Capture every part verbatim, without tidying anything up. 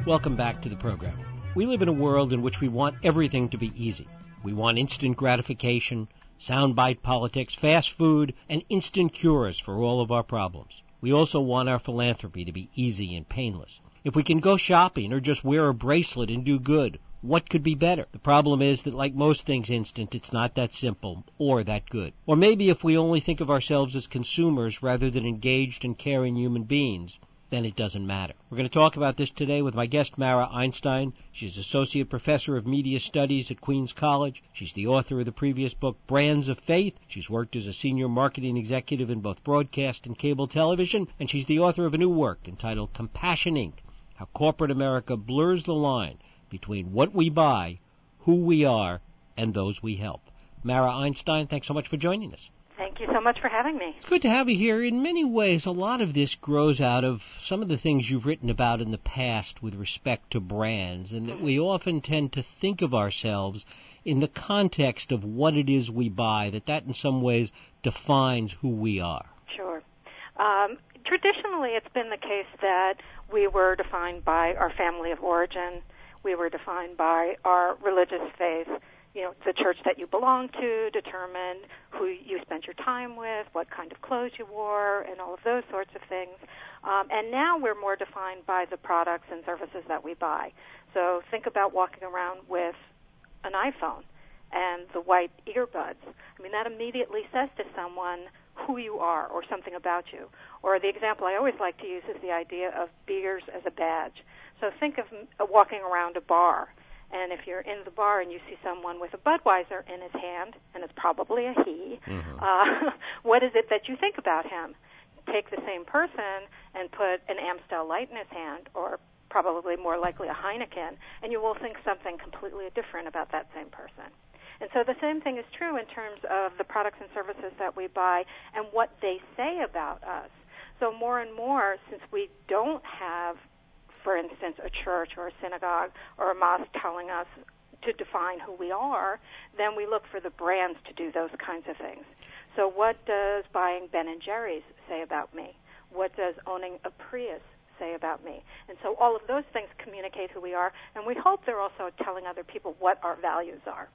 Welcome back to the program. We live in a world in which we want everything to be easy. We want instant gratification, soundbite politics, fast food, and instant cures for all of our problems. We also want our philanthropy to be easy and painless. If we can go shopping or just wear a bracelet and do good, what could be better? The problem is that like most things instant, it's not that simple or that good. Or maybe if we only think of ourselves as consumers rather than engaged and caring human beings, then it doesn't matter. We're going to talk about this today with my guest, Mara Einstein. She's Associate Professor of Media Studies at Queens College. She's the author of the previous book, Brands of Faith. She's worked as a senior marketing executive in both broadcast and cable television. And she's the author of a new work entitled Compassion, Incorporated. How Corporate America Blurs the Line Between What We Buy, Who We Are, and Those We Help. Mara Einstein, thanks so much for joining us. Thank you so much for having me. It's good to have you here. In many ways, a lot of this grows out of some of the things you've written about in the past with respect to brands, and that we often tend to think of ourselves in the context of what it is we buy, that that in some ways defines who we are. Sure. Um, traditionally, it's been the case that we were defined by our family of origin. We were defined by our religious faith. You know, the church that you belong to determined who you spent your time with, what kind of clothes you wore, and all of those sorts of things. Um, and now we're more defined by the products and services that we buy. So think about walking around with an iPhone and the white earbuds. I mean, that immediately says to someone who you are or something about you. Or the example I always like to use is the idea of beers as a badge. So think of uh, walking around a bar. And if you're in the bar and you see someone with a Budweiser in his hand, and it's probably a he, mm-hmm. uh, what is it that you think about him? Take the same person and put an Amstel Light in his hand, or probably more likely a Heineken, and you will think something completely different about that same person. And so the same thing is true in terms of the products and services that we buy and what they say about us. So more and more, since we don't have, for instance, a church or a synagogue or a mosque telling us to define who we are, then we look for the brands to do those kinds of things. So what does buying Ben and Jerry's say about me? What does owning a Prius say about me? And so all of those things communicate who we are, and we hope they're also telling other people what our values are.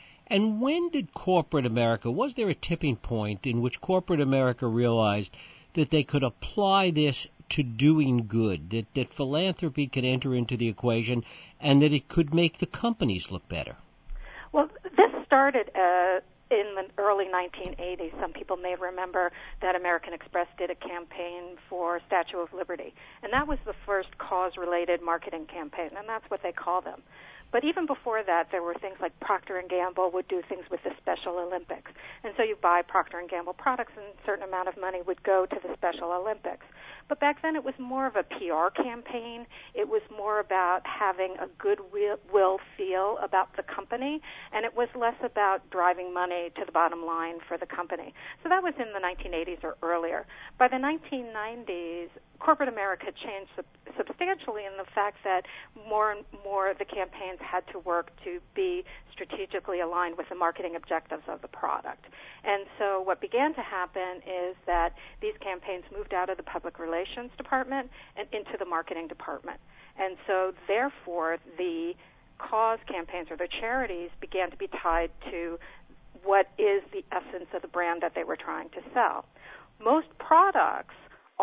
And when did corporate America, was there a tipping point in which corporate America realized that they could apply this to doing good, that, that philanthropy could enter into the equation, and that it could make the companies look better? Well, this started uh, in the early nineteen eighties. Some people may remember that American Express did a campaign for Statue of Liberty, and that was the first cause-related marketing campaign, and that's what they call them. But even before that, there were things like Procter and Gamble would do things with the Special Olympics. And so you buy Procter and Gamble products, and a certain amount of money would go to the Special Olympics. But back then it was more of a P R campaign. It was more about having a goodwill feel about the company, and it was less about driving money to the bottom line for the company. So that was in the nineteen eighties or earlier. By the nineteen nineties, corporate America changed sub- substantially in the fact that more and more of the campaigns had to work to be strategically aligned with the marketing objectives of the product. And so what began to happen is that these campaigns moved out of the public relations department and into the marketing department. And so therefore the cause campaigns or the charities began to be tied to what is the essence of the brand that they were trying to sell. Most products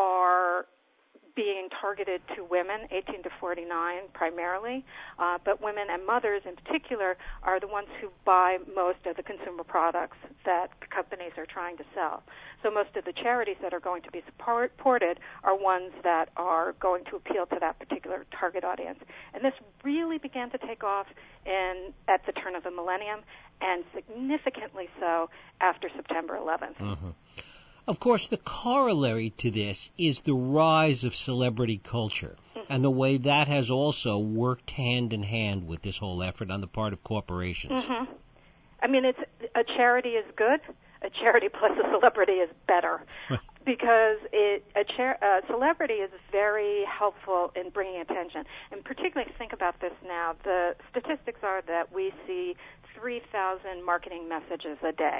are being targeted to women, eighteen to forty-nine primarily, uh, but women and mothers in particular are the ones who buy most of the consumer products that the companies are trying to sell. So most of the charities that are going to be supported are ones that are going to appeal to that particular target audience. And this really began to take off in at the turn of the millennium, and significantly so after September eleventh. Mm-hmm. Of course, the corollary to this is the rise of celebrity culture, mm-hmm. and the way that has also worked hand in hand with this whole effort on the part of corporations. Mm-hmm. I mean, it's a charity is good. A charity plus a celebrity is better, because it, a, char, a celebrity is very helpful in bringing attention. And particularly, think about this now. The statistics are that we see three thousand marketing messages a day.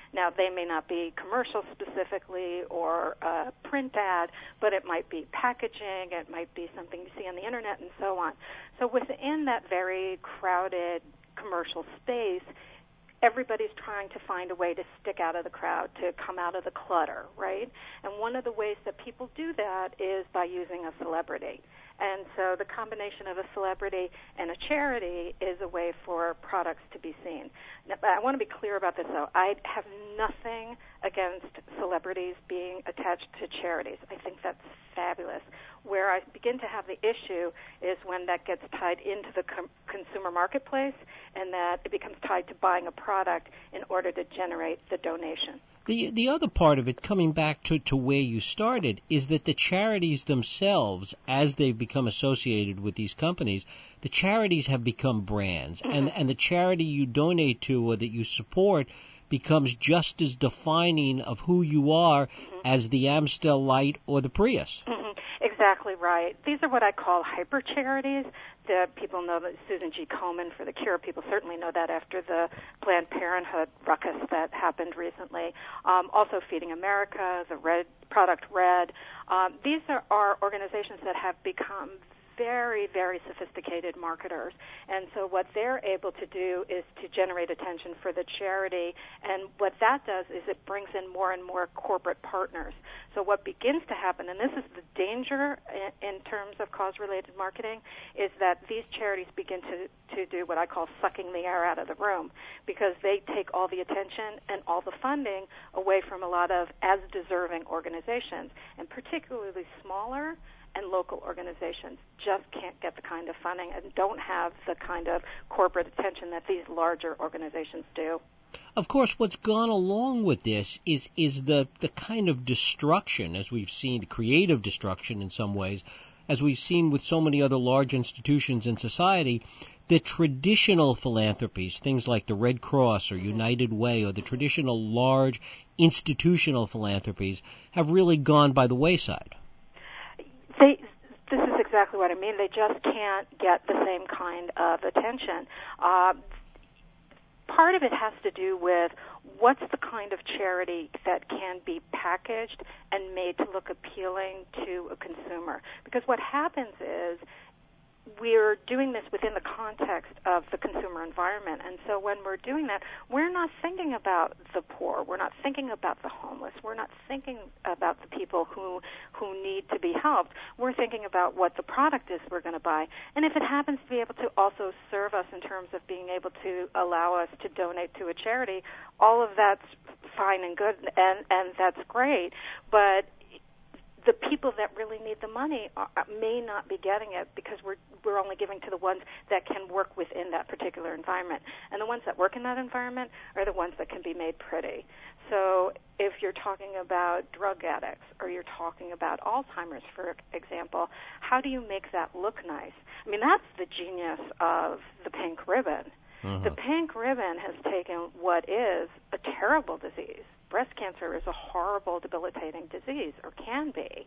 Now, they may not be commercial specifically or a print ad, but it might be packaging, it might be something you see on the internet, and so on. So within that very crowded commercial space, everybody's trying to find a way to stick out of the crowd, to come out of the clutter, right? And one of the ways that people do that is by using a celebrity. And so the combination of a celebrity and a charity is a way for products to be seen. Now, I want to be clear about this, though. I have nothing against celebrities being attached to charities. I think that's fabulous. Where I begin to have the issue is when that gets tied into the com- consumer marketplace and that it becomes tied to buying a product in order to generate the donation. The the other part of it, coming back to, to where you started, is that the charities themselves, as they've become associated with these companies, the charities have become brands. Mm-hmm. And, and the charity you donate to or that you support becomes just as defining of who you are mm-hmm. as the Amstel Light or the Prius. Mm-hmm. Exactly right. These are what I call hyper charities. The people know that Susan G. Komen for the Cure. People certainly know that after the Planned Parenthood ruckus that happened recently. Um, also, Feeding America, the Red Product Red. Um, these are, are organizations that have become very, very sophisticated marketers. And so what they're able to do is to generate attention for the charity. And what that does is it brings in more and more corporate partners. So what begins to happen, and this is the danger in, in terms of cause-related marketing, is that these charities begin to, to do what I call sucking the air out of the room, because they take all the attention and all the funding away from a lot of as-deserving organizations, and particularly smaller and local organizations just can't get the kind of funding and don't have the kind of corporate attention that these larger organizations do. Of course, what's gone along with this is is the, the kind of destruction, as we've seen, creative destruction in some ways, as we've seen with so many other large institutions in society, the traditional philanthropies, things like the Red Cross or United Way or the traditional large institutional philanthropies, have really gone by the wayside. They, this is exactly what I mean. They just can't get the same kind of attention. Uh, part of it has to do with what's the kind of charity that can be packaged and made to look appealing to a consumer. Because what happens is we're doing this within the context of the consumer environment. And so when we're doing that, we're not thinking about the poor. We're not thinking about the homeless. We're not thinking about the people who who need to be helped. We're thinking about what the product is we're going to buy. And if it happens to be able to also serve us in terms of being able to allow us to donate to a charity, all of that's fine and good, and, and that's great. But the people that really need the money are, may not be getting it because we're we're only giving to the ones that can work within that particular environment. And the ones that work in that environment are the ones that can be made pretty. So if you're talking about drug addicts or you're talking about Alzheimer's, for example, how do you make that look nice? I mean, that's the genius of the pink ribbon. Mm-hmm. The pink ribbon has taken what is a terrible disease. Breast cancer is a horrible, debilitating disease, or can be,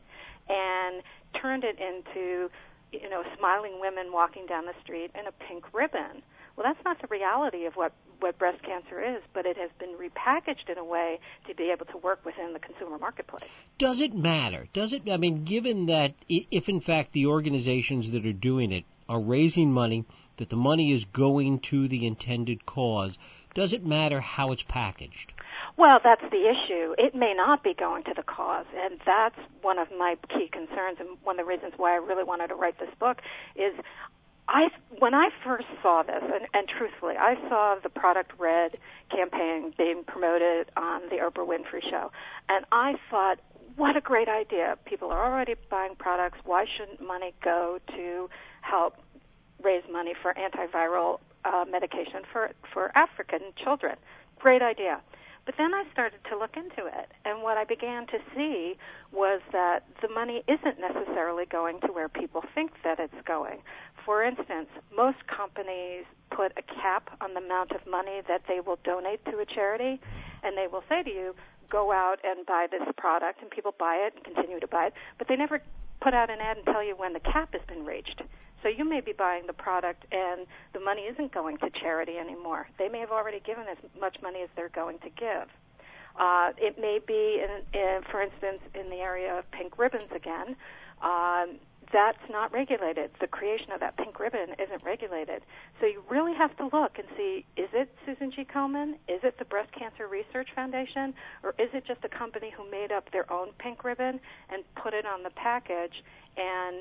and turned it into, you know, smiling women walking down the street in a pink ribbon. Well, that's not the reality of what, what breast cancer is, but it has been repackaged in a way to be able to work within the consumer marketplace. Does it matter? Does it? I mean, given that if, in fact, the organizations that are doing it are raising money, that the money is going to the intended cause, does it matter how it's packaged? Well, that's the issue. It may not be going to the cause, and that's one of my key concerns, and one of the reasons why I really wanted to write this book is I, when I first saw this, and, and truthfully, I saw the Product Red campaign being promoted on the Oprah Winfrey Show, and I thought, what a great idea. People are already buying products. Why shouldn't money go to help raise money for antiviral uh, medication for, for African children? Great idea. But then I started to look into it, and what I began to see was that the money isn't necessarily going to where people think that it's going. For instance, most companies put a cap on the amount of money that they will donate to a charity, and they will say to you, go out and buy this product, and people buy it and continue to buy it, but they never put out an ad and tell you when the cap has been reached. So you may be buying the product and the money isn't going to charity anymore. They may have already given as much money as they're going to give. Uh, it may be, in, in, for instance, in the area of pink ribbons again. Um, that's not regulated. The creation of that pink ribbon isn't regulated. So you really have to look and see, is it Susan G. Komen? Is it the Breast Cancer Research Foundation? Or is it just a company who made up their own pink ribbon and put it on the package and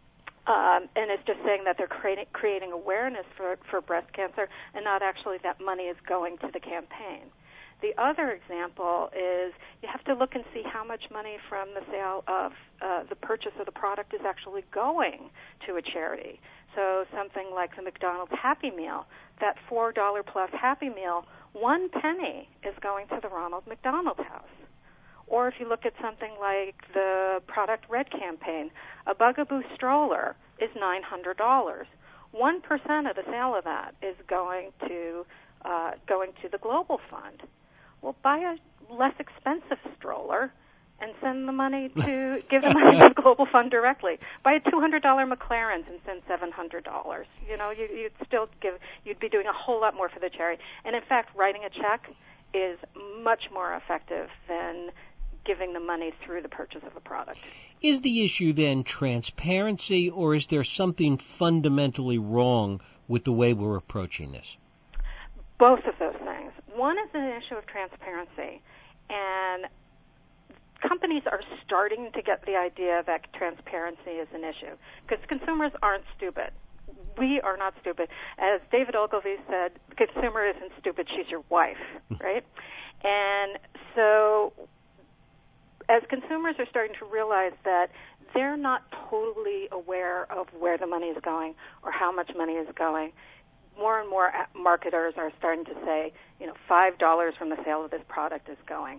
Um, and it's just saying that they're creating, creating awareness for, for breast cancer and not actually that money is going to the campaign. The other example is you have to look and see how much money from the sale of uh, the purchase of the product is actually going to a charity. So something like the McDonald's Happy Meal, that four dollars plus Happy Meal, one penny is going to the Ronald McDonald House. Or if you look at something like the Product Red campaign, a Bugaboo stroller is nine hundred dollars. One percent of the sale of that is going to uh, going to the Global Fund. Well, buy a less expensive stroller and send the money to give the money to the Global Fund directly. Buy a two hundred dollars McLaren and send seven hundred dollars. You know, you, you'd still give. You'd be doing a whole lot more for the charity. And in fact, writing a check is much more effective than giving the money through the purchase of a product. Is the issue then transparency, or is there something fundamentally wrong with the way we're approaching this? Both of those things. One is an issue of transparency, and companies are starting to get the idea that transparency is an issue, because consumers aren't stupid. We are not stupid. As David Ogilvy said, the consumer isn't stupid, she's your wife, right? And so as consumers are starting to realize that they're not totally aware of where the money is going or how much money is going, more and more marketers are starting to say, you know, five dollars from the sale of this product is going.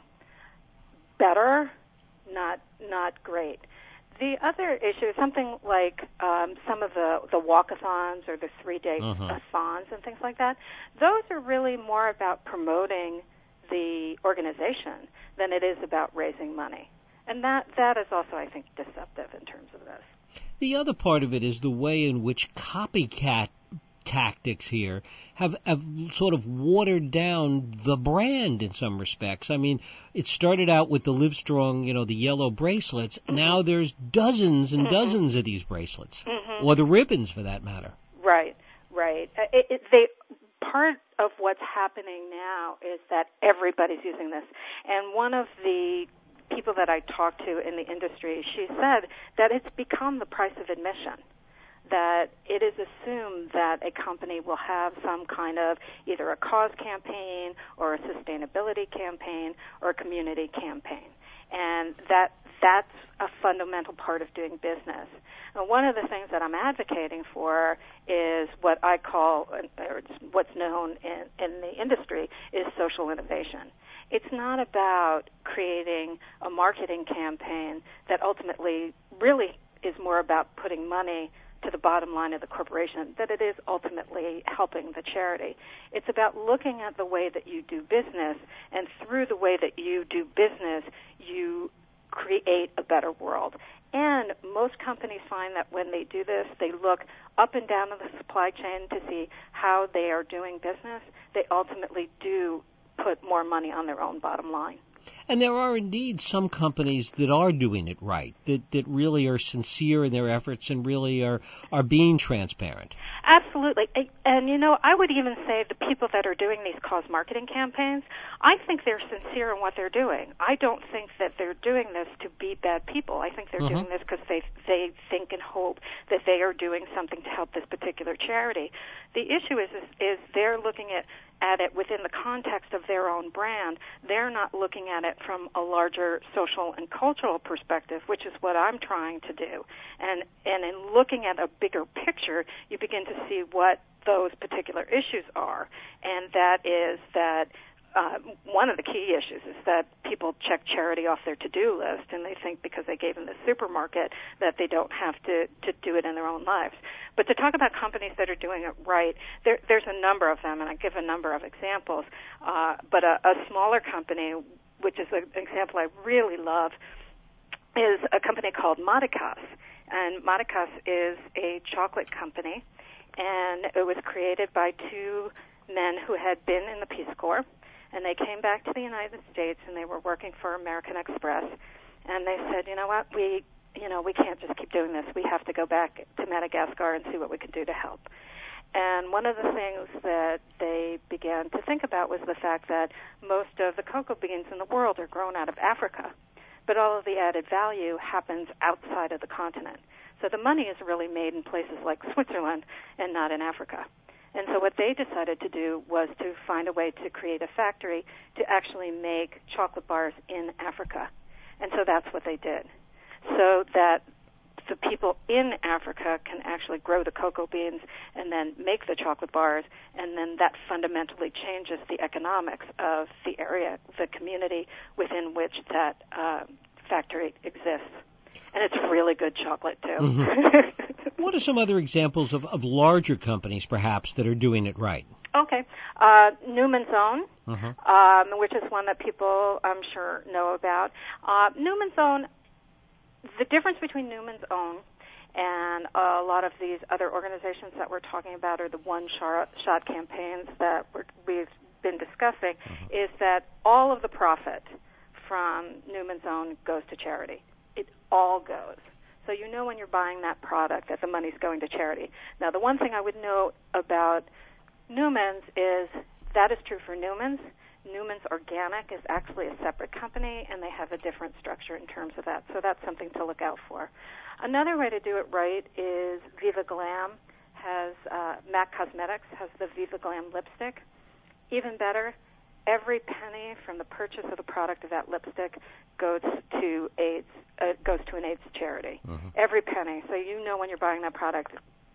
Better, not not great. The other issue is something like um, some of the, the walkathons or the three-day uh-huh. thons and things like that. Those are really more about promoting the organization than it is about raising money. And that, that is also, I think, deceptive in terms of this. The other part of it is the way in which copycat tactics here have, have sort of watered down the brand in some respects. I mean, it started out with the Livestrong, you know, the yellow bracelets. Mm-hmm. Now there's dozens and mm-hmm. dozens of these bracelets, mm-hmm. or the ribbons for that matter. Right, right. It, it, they... Part of what's happening now is that everybody's using this. And one of the people that I talked to in the industry, she said that it's become the price of admission, that it is assumed that a company will have some kind of either a cause campaign or a sustainability campaign or a community campaign. And that that's a fundamental part of doing business. And one of the things that I'm advocating for is what I call, or what's known in, in the industry, is social innovation. It's not about creating a marketing campaign that ultimately really is more about putting money to the bottom line of the corporation, that it is ultimately helping the charity. It's about looking at the way that you do business, and through the way that you do business, you create a better world. And most companies find that when they do this, they look up and down the supply chain to see how they are doing business. They ultimately do put more money on their own bottom line. And there are indeed some companies that are doing it right, that, that really are sincere in their efforts and really are, are being transparent. Absolutely. And, you know, I would even say the people that are doing these cause marketing campaigns, I think they're sincere in what they're doing. I don't think that they're doing this to be bad people. I think they're mm-hmm. doing this because they, they think and hope that they are doing something to help this particular charity. The issue is, is, is they're looking at at it within the context of their own brand. They're not looking at it from a larger social and cultural perspective, which is what I'm trying to do. And and in looking at a bigger picture, you begin to see what those particular issues are. And that is that uh, one of the key issues is that people check charity off their to-do list, and they think because they gave them the supermarket that they don't have to, to do it in their own lives. But to talk about companies that are doing it right, there, there's a number of them, and I give a number of examples. Uh, but a, a smaller company, which is an example I really love, is a company called Madakas. And Madakas is a chocolate company, and it was created by two men who had been in the Peace Corps. and they came back to the United States, and they were working for American Express, and they said, you know what, we, you know, we can't just keep doing this. We have to go back to Madagascar and see what we can do to help. And one of the things that they began to think about was the fact that most of the cocoa beans in the world are grown out of Africa, but all of the added value happens outside of the continent. So the money is really made in places like Switzerland and not in Africa. And so what they decided to do was to find a way to create a factory to actually make chocolate bars in Africa. And so that's what they did, so that the people in Africa can actually grow the cocoa beans and then make the chocolate bars, and then that fundamentally changes the economics of the area, the community within which that uh, factory exists. And it's really good chocolate, too. Mm-hmm. What are some other examples of, of larger companies, perhaps, that are doing it right? Okay. Uh, Newman's Own, mm-hmm. um, which is one that people, I'm sure, know about. Uh, Newman's Own, the difference between Newman's Own and a lot of these other organizations that we're talking about, or the one-shot campaigns that we're, we've been discussing, mm-hmm. is that all of the profit from Newman's Own goes to charity. It all goes. So you know when you're buying that product that the money's going to charity. Now, the one thing I would note about Newman's is that is true for Newman's. Newman's Organic is actually a separate company, and they have a different structure in terms of that. So that's something to look out for. Another way to do it right is Viva Glam has, uh, MAC Cosmetics has the Viva Glam lipstick. Even better, every penny from the purchase of the product of that lipstick goes to AIDS, uh, goes to an AIDS charity. Mm-hmm. Every penny. So you know when you're buying that product,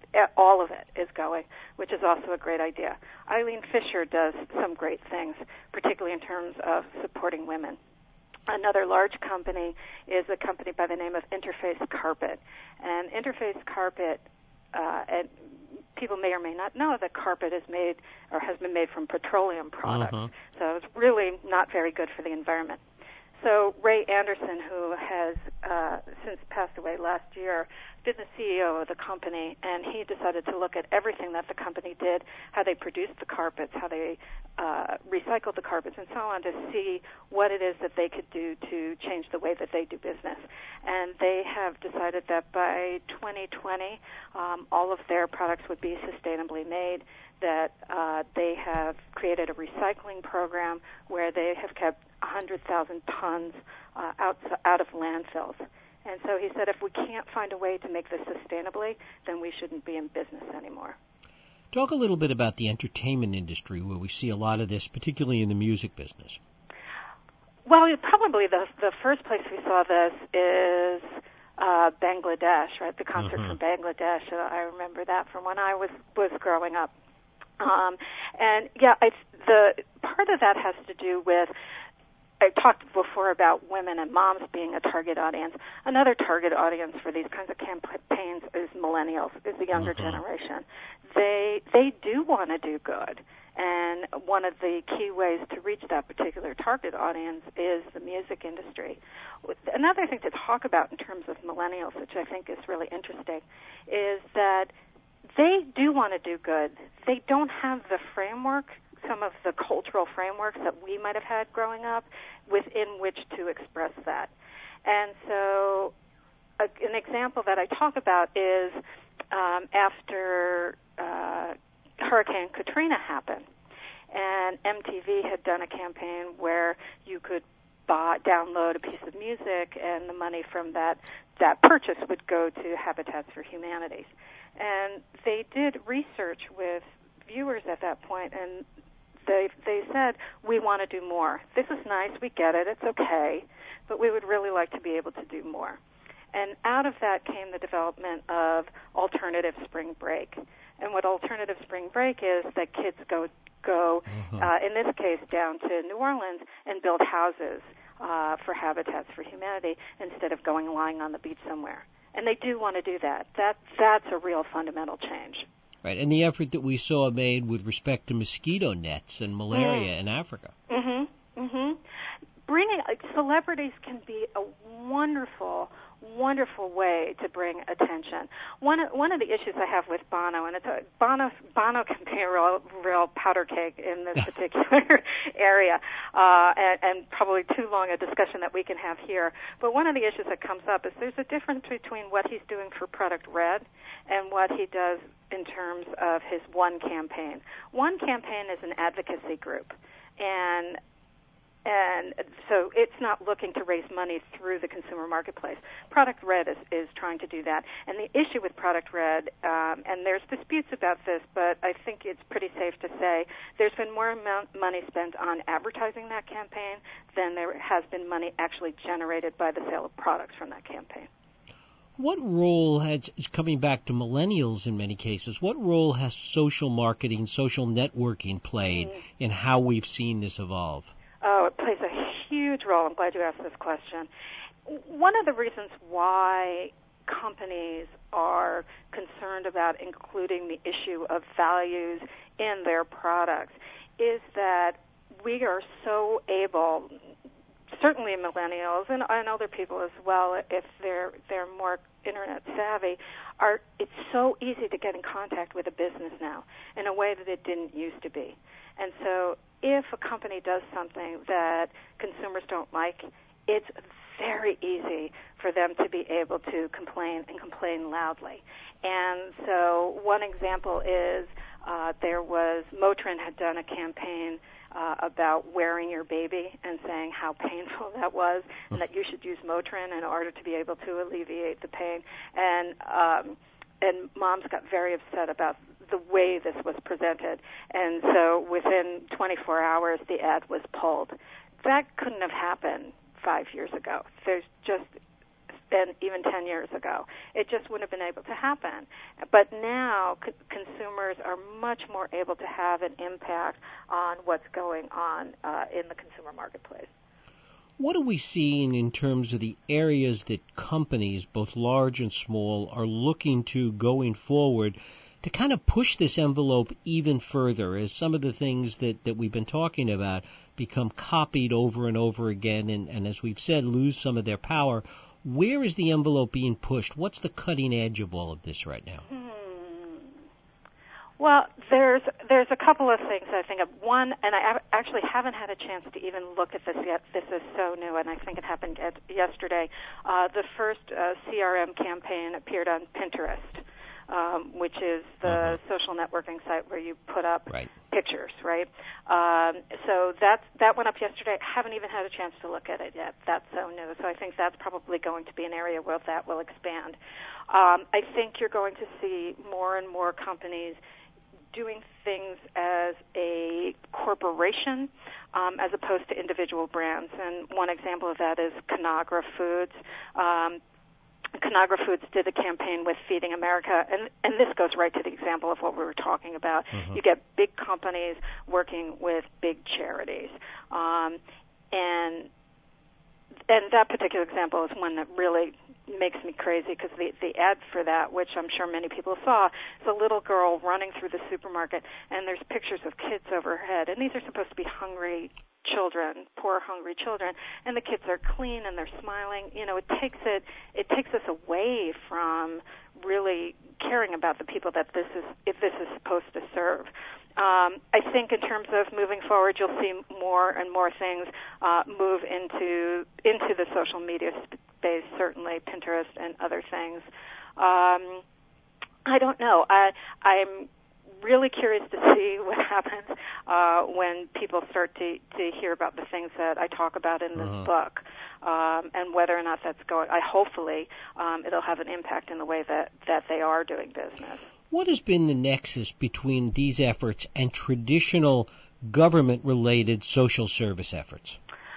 all of it is going, which is also a great idea. Eileen Fisher does some great things, particularly in terms of supporting women. Another large company is a company by the name of Interface Carpet. And Interface Carpet, uh, and people may or may not know that carpet is made or has been made from petroleum products. Uh-huh. So it's really not very good for the environment. So Ray Anderson, who has uh, since passed away last year, been the C E O of the company, and he decided to look at everything that the company did, how they produced the carpets, how they uh, recycled the carpets, and so on, to see what it is that they could do to change the way that they do business. And they have decided that by twenty twenty, um, all of their products would be sustainably made, that uh, they have created a recycling program where they have kept one hundred thousand tons uh, out, out of landfills. And so he said, if we can't find a way to make this sustainably, then we shouldn't be in business anymore. Talk a little bit about the entertainment industry, where we see a lot of this, particularly in the music business. Well, probably the the first place we saw this is uh, Bangladesh, right? The concert mm-hmm. from Bangladesh. Uh, I remember that from when I was was growing up. Um, and yeah, I, the part of that has to do with, I talked before about women and moms being a target audience. Another target audience for these kinds of campaigns is millennials, is the younger mm-hmm. generation. They they do want to do good, and one of the key ways to reach that particular target audience is the music industry. Another thing to talk about in terms of millennials, which I think is really interesting, is that they do want to do good. They don't have the framework, some of the cultural frameworks that we might have had growing up, within which to express that. And so a, an example that I talk about is um, after uh, Hurricane Katrina happened, and M T V had done a campaign where you could buy, download a piece of music, and the money from that, that purchase would go to Habitats for Humanity. And they did research with viewers at that point, and they they said, we want to do more. This is nice, we get it, it's okay, but we would really like to be able to do more. And out of that came the development of Alternative Spring Break. And what Alternative Spring Break is, that kids go, go mm-hmm. uh, in this case, down to New Orleans and build houses uh, for Habitats for Humanity instead of going lying on the beach somewhere. And they do want to do that. That that's a real fundamental change. Right, and the effort that we saw made with respect to mosquito nets and malaria mm. in Africa. Mm-hmm. Mm-hmm. Bringing uh, celebrities can be a wonderful, wonderful way to bring attention. One one of the issues I have with Bono, and it's a, Bono Bono can be a real, real powder keg in this particular area, uh, and, and probably too long a discussion that we can have here. But one of the issues that comes up is there's a difference between what he's doing for Product Red and what he does in terms of his One campaign. One campaign is an advocacy group, and And so it's not looking to raise money through the consumer marketplace. Product Red is, is trying to do that. And the issue with Product Red, um, and there's disputes about this, but I think it's pretty safe to say there's been more amount money spent on advertising that campaign than there has been money actually generated by the sale of products from that campaign. What role has, coming back to millennials in many cases, what role has social marketing, social networking played mm. in how we've seen this evolve? Oh, it plays a huge role. I'm glad you asked this question. One of the reasons why companies are concerned about including the issue of values in their products is that we are so able, certainly millennials and, and other people as well, if they're they're more internet savvy, are it's so easy to get in contact with a business now in a way that it didn't used to be. And so if a company does something that consumers don't like, it's very easy for them to be able to complain and complain loudly. And so one example is uh, there was, Motrin had done a campaign uh, about wearing your baby and saying how painful that was and that you should use Motrin in order to be able to alleviate the pain. And um, and moms got very upset about the way this was presented. And so within twenty-four hours, the ad was pulled. That couldn't have happened five years ago. There's just been even ten years ago. It just wouldn't have been able to happen. But now c- consumers are much more able to have an impact on what's going on uh, in the consumer marketplace. What are we seeing in terms of the areas that companies, both large and small, are looking to going forward to kind of push this envelope even further as some of the things that, that we've been talking about become copied over and over again and, and, as we've said, lose some of their power? Where is the envelope being pushed? What's the cutting edge of all of this right now? Hmm. Well, there's there's a couple of things I think of. One, and I actually haven't had a chance to even look at this yet. This is so new, and I think it happened yesterday. Uh, the first uh, C R M campaign appeared on Pinterest, um, which is the uh-huh. social networking site where you put up right. pictures, right? Um, so that's, that went up yesterday. I haven't even had a chance to look at it yet. That's so new. So I think that's probably going to be an area where that will expand. Um, I think you're going to see more and more companies doing things as a corporation um, as opposed to individual brands. And one example of that is Conagra Foods. Um, Conagra Foods did a campaign with Feeding America, and, and this goes right to the example of what we were talking about. Mm-hmm. You get big companies working with big charities. Um, and and that particular example is one that really makes me crazy because the, the ad for that, which I'm sure many people saw, is a little girl running through the supermarket, and there's pictures of kids overhead. And these are supposed to be hungry children, poor, hungry children, and the kids are clean and they're smiling. You know, it takes it it takes us away from really caring about the people that this is if this is supposed to serve. Um, I think in terms of moving forward, you'll see more and more things uh, move into into the social media space, certainly Pinterest and other things. Um, I don't know. I, I'm really curious to see what happens uh, when people start to, to hear about the things that I talk about in this uh-huh. book, um, and whether or not that's going. I hopefully um, it'll have an impact in the way that, that they are doing business. What has been the nexus between these efforts and traditional government-related social service efforts?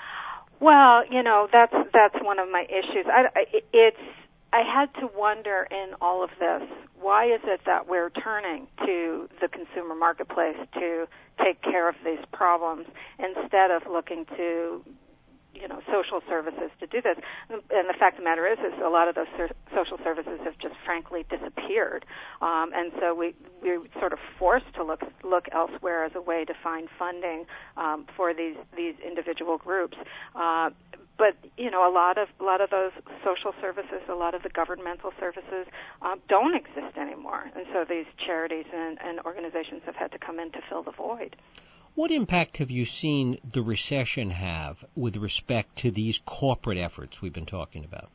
Well, you know, that's that's one of my issues. I, it's I had to wonder in all of this, why is it that we're turning to the consumer marketplace to take care of these problems instead of looking to, you know, social services to do this? And the fact of the matter is, is a lot of those ser- social services have just frankly disappeared, um, and so we we're sort of forced to look look elsewhere as a way to find funding um, for these these individual groups. Uh, but you know, a lot of a lot of those social services, a lot of the governmental services um, don't exist anymore, and so these charities and, and organizations have had to come in to fill the void. What impact have you seen the recession have with respect to these corporate efforts we've been talking about?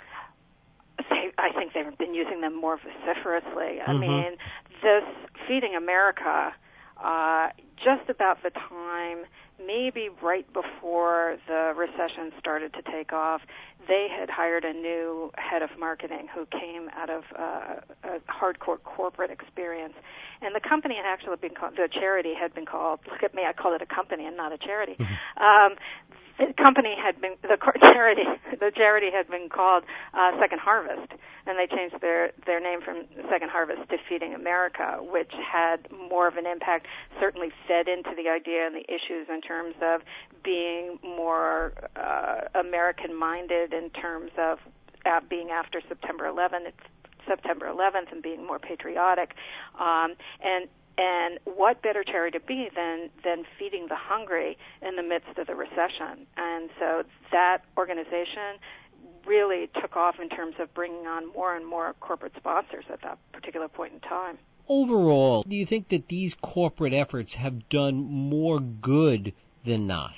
I think they've been using them more vociferously. I mm-hmm. mean, this Feeding America, uh, just about the time, maybe right before the recession started to take off, they had hired a new head of marketing who came out of uh, a hardcore corporate experience. And the company had actually been called, the charity had been called, look at me, I call it a company and not a charity. Mm-hmm. Um, the company had been, the charity, the charity had been called uh, Second Harvest, and they changed their, their name from Second Harvest to Feeding America, which had more of an impact, certainly fed into the idea and the issues in terms of being more uh, American-minded in terms of uh, being after September eleventh, September eleventh, and being more patriotic, um, and And what better charity to be than, than feeding the hungry in the midst of the recession? And so that organization really took off in terms of bringing on more and more corporate sponsors at that particular point in time. Overall, do you think that these corporate efforts have done more good than not?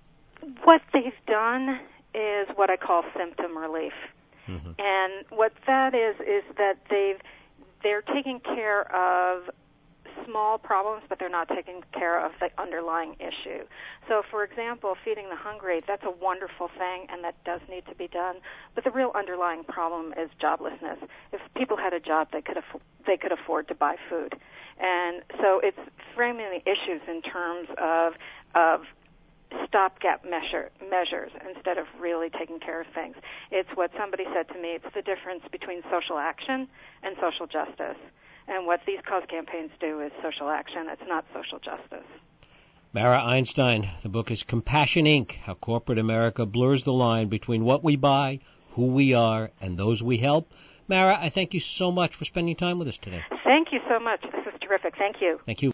What they've done is what I call symptom relief. Mm-hmm. And what that is is that they've they're taking care of small problems, but they're not taking care of the underlying issue. So, for example, feeding the hungry, that's a wonderful thing, and that does need to be done. But the real underlying problem is joblessness. If people had a job, they could aff- they could afford to buy food. And so it's framing the issues in terms of of stopgap measure, measures instead of really taking care of things. It's what somebody said to me, it's the difference between social action and social justice. And what these cause campaigns do is social action. It's not social justice. Mara Einstein, the book is Compassion, Incorporated, How Corporate America Blurs the Line Between What We Buy, Who We Are, and Those We Help. Mara, I thank you so much for spending time with us today. Thank you so much. This is terrific. Thank you. Thank you.